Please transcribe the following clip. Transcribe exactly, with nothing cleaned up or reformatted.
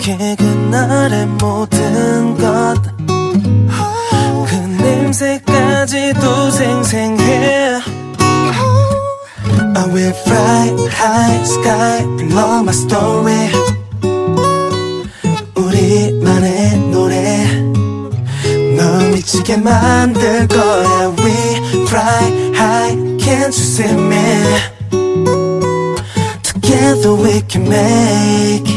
기억해 그날의 모든 것 그 냄새까지도 생생해 I will fly high sky below my story 우리만의 노래 널 미치게 만들 거야 We fly high can't you see me Together we can make